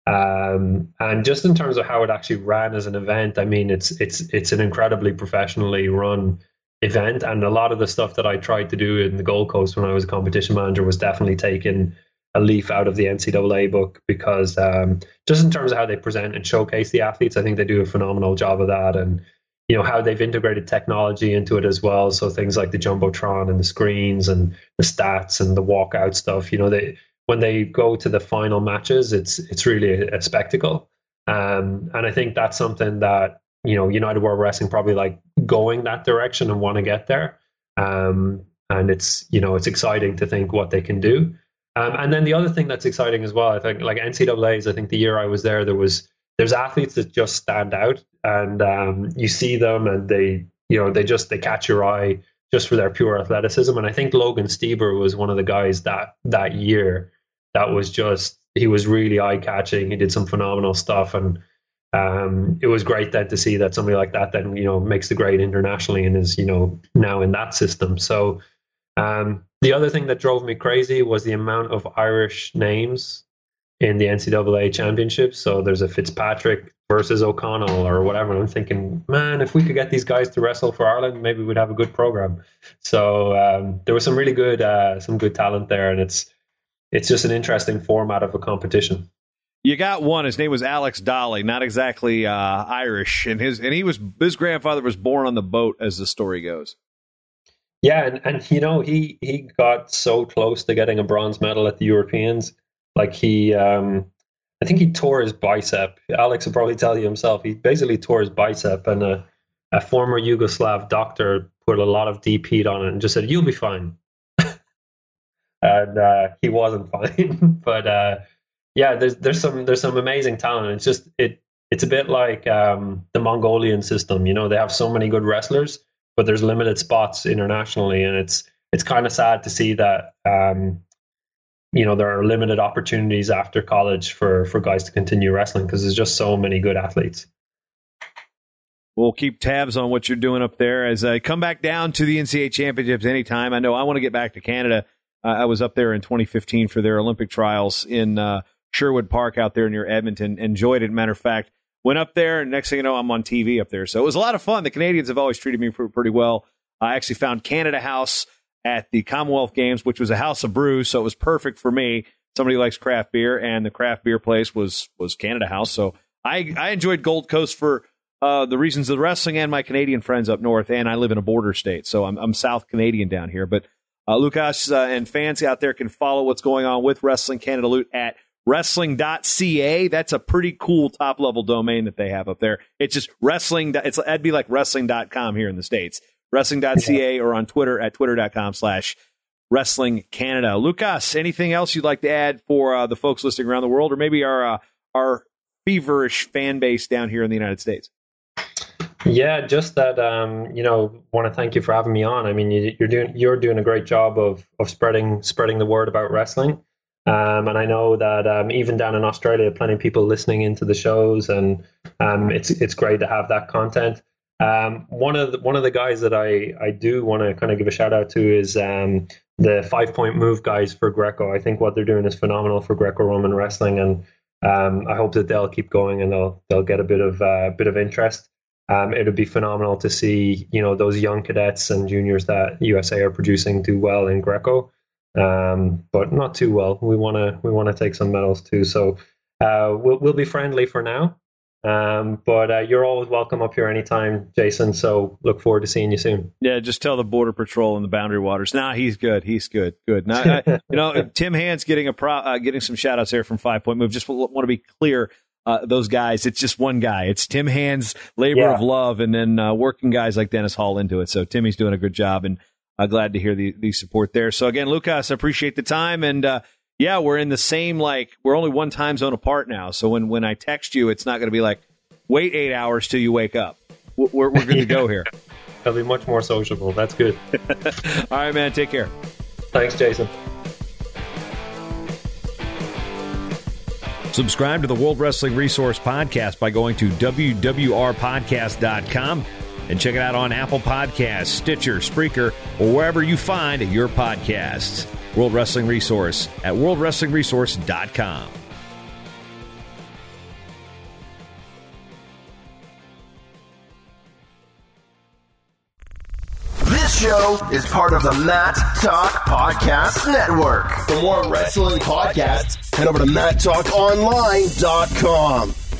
Um, and just in terms of how it actually ran as an event, I mean, it's it's it's an incredibly professionally run event, and a lot of the stuff that I tried to do in the Gold Coast when I was a competition manager was definitely taking a leaf out of the N C double A book, because um, just in terms of how they present and showcase the athletes, I think they do a phenomenal job of that. And you know, how they've integrated technology into it as well. So things like the Jumbotron and the screens and the stats and the walkout stuff, you know, they when they go to the final matches, it's it's really a, a spectacle. Um, and I think that's something that, you know, United World Wrestling probably like going that direction and want to get there. Um, and it's, you know, it's exciting to think what they can do. Um, and then the other thing that's exciting as well, I think, like N C double A's, I think the year I was there, there was there's athletes that just stand out, and um, you see them and they, you know, they just, they catch your eye just for their pure athleticism. And I think Logan Stieber was one of the guys that, that year that was just, he was really eye catching. He did some phenomenal stuff. And um, it was great then to see that somebody like that then, you know, makes the grade internationally and is, you know, now in that system. So um, the other thing that drove me crazy was the amount of Irish names in the N C double A championships. So there's a Fitzpatrick versus O'Connell or whatever. And I'm thinking, man, if we could get these guys to wrestle for Ireland, maybe we'd have a good program. So um, there was some really good, uh, some good talent there, and it's it's just an interesting format of a competition. You got one. His name was Alex Dolly, not exactly uh, Irish, and his and he was his grandfather was born on the boat, as the story goes. Yeah, and, and you know he he got so close to getting a bronze medal at the Europeans. Like he, um, I think he tore his bicep. Alex will probably tell you himself. He basically tore his bicep, and a, a former Yugoslav doctor put a lot of deep heat on it and just said, "You'll be fine." and uh, he wasn't fine. but uh, yeah, there's there's some there's some amazing talent. It's just it it's a bit like um, the Mongolian system. You know, they have so many good wrestlers, but there's limited spots internationally, and it's it's kind of sad to see that. Um, you know, there are limited opportunities after college for, for guys to continue wrestling because there's just so many good athletes. We'll keep tabs on what you're doing up there as I come back down to the N C double A championships anytime. I know I want to get back to Canada. Uh, I was up there in twenty fifteen for their Olympic trials in uh, Sherwood Park out there near Edmonton. Enjoyed it. Matter of fact, went up there, and next thing you know, I'm on T V up there. So it was a lot of fun. The Canadians have always treated me pretty well. I actually found Canada House at the Commonwealth Games, which was a house of brews, so it was perfect for me. Somebody likes craft beer, and the craft beer place was was Canada House. So I, I enjoyed Gold Coast for uh, the reasons of the wrestling and my Canadian friends up north, and I live in a border state, so I'm, I'm South Canadian down here. But uh, Lucas uh, and fans out there can follow what's going on with Wrestling Canada Loot at wrestling dot c a. That's a pretty cool top-level domain that they have up there. It's just wrestling. It's, it'd be like wrestling dot com here in the States. wrestling dot c a or on Twitter at twitter dot com slash wrestling canada. Lucas, anything else you'd like to add for uh, the folks listening around the world, or maybe our uh, our feverish fan base down here in the United States? Yeah, just that, um, you know, want to thank you for having me on. I mean, you, you're doing you're doing a great job of of spreading spreading the word about wrestling. Um, and I know that um, even down in Australia, plenty of people listening into the shows, and um, it's it's great to have that content. Um, one of the, one of the guys that I, I do want to kind of give a shout out to is um, the Five Point Move guys for Greco. I think what they're doing is phenomenal for Greco-Roman wrestling, and um, I hope that they'll keep going and they'll they'll get a bit of uh, bit of interest. Um, it would be phenomenal to see, you know, those young cadets and juniors that U S A are producing do well in Greco, um, but not too well. We want to we want to take some medals too. So uh, we'll we'll be friendly for now. Um, but uh, you're always welcome up here anytime, Jason. So look forward to seeing you soon. Yeah, just tell the Border Patrol and the Boundary Waters. Nah, he's good. He's good. Good. Now, I, you know, Tim Hans getting a pro, uh, getting some shout outs there from Five Point Move. Just want to be clear. Uh, those guys, it's just one guy. It's Tim Hans, labor yeah. of love, and then uh, working guys like Dennis Hall into it. So Timmy's doing a good job. And uh, glad to hear the, the support there. So again, Lucas, I appreciate the time. And uh, yeah, we're in the same, like, we're only one time zone apart now. So when, when I text you, it's not going to be like, wait eight hours till you wake up. We're, we're good to go here. That'll be much more sociable. That's good. All right, man. Take care. Thanks, Jason. Subscribe to the World Wrestling Resource Podcast by going to w w r podcast dot com and check it out on Apple Podcasts, Stitcher, Spreaker, or wherever you find your podcasts. World Wrestling Resource at world wrestling resource dot com. This show is part of the Matt Talk Podcast Network. For more wrestling podcasts, head over to matt talk online dot com.